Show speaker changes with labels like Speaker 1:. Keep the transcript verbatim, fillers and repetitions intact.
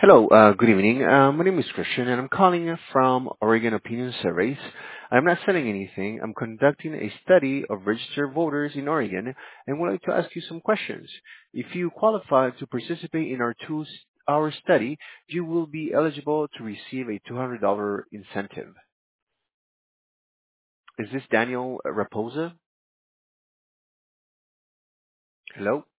Speaker 1: Hello, uh, good evening. Uh, my name is Christian, and I'm calling from Oregon Opinion Surveys. I'm not selling anything. I'm conducting a study of registered voters in Oregon and would like to ask you some questions. If you qualify to participate in our two-hour study, you will be eligible to receive a two hundred dollars incentive. Is this Daniel Raposa? Hello?